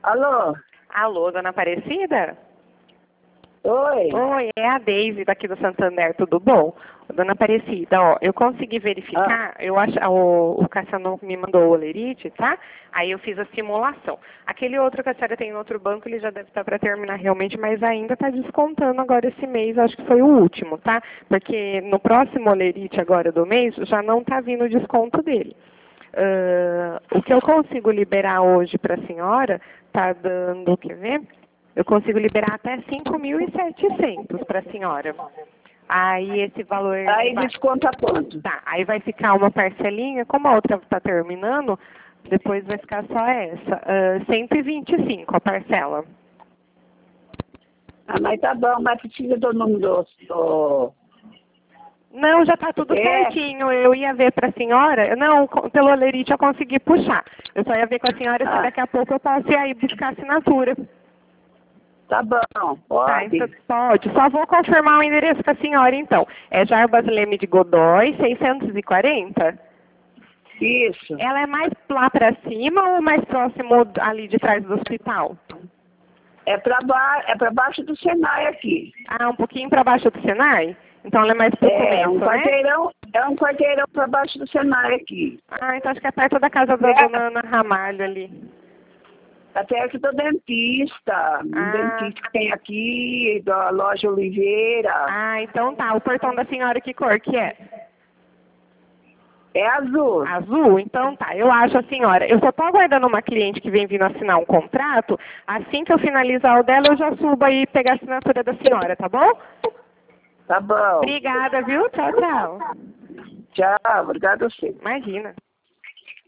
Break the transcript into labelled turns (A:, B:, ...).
A: Alô?
B: Alô, dona Aparecida?
A: Oi?
B: Oi, é a Deise daqui do Santander, tudo bom? Dona Aparecida, ó, eu consegui verificar, eu acho, o Cassiano me mandou o olerite, tá? Aí eu fiz a simulação. Aquele outro que a senhora tem no outro banco, ele já deve estar para terminar realmente, mas ainda está descontando agora esse mês, acho que foi o último, tá? Porque no próximo olerite agora do mês, já não está vindo o desconto dele. O que eu consigo liberar hoje para a senhora, está dando, quer ver? Eu consigo liberar até 5.700 para a senhora. Aí esse valor...
A: Aí desconta quanto?
B: Tá, aí vai ficar uma parcelinha, como a outra está terminando, depois vai ficar só essa. 125 a parcela.
A: Ah, mas tá bom, mas precisa do número do...
B: Não, já está tudo certinho. Eu ia ver para a senhora. Não, pelo olerite eu consegui puxar. Eu só ia ver com a senhora se daqui a pouco eu posso ir aí buscar a assinatura.
A: Tá bom, pode.
B: Tá, então pode. Só vou confirmar o endereço com a senhora, então. É Jarbas Leme de Godoy, 640?
A: Isso.
B: Ela é mais lá para cima ou mais próximo ali de trás do hospital?
A: É pra baixo do Senai aqui.
B: Ah, um pouquinho para baixo do Senai? Então ela é mais pro começo,
A: quarteirão,
B: né?
A: É um quarteirão pra baixo do Senai aqui.
B: Ah, então acho que é perto da casa da dona Ana Ramalho ali.
A: Até aqui do dentista. Um dentista que tem aqui, da loja Oliveira.
B: Ah, então tá. O portão da senhora, que cor que é?
A: É azul.
B: Azul? Então tá. Eu acho a senhora. Eu só tô aguardando uma cliente que vem vindo assinar um contrato. Assim que eu finalizar o dela, eu já subo aí e pegar a assinatura da senhora, tá bom?
A: Tá bom.
B: Obrigada, viu? Tchau, tchau.
A: Tchau, obrigado a você.
B: Imagina.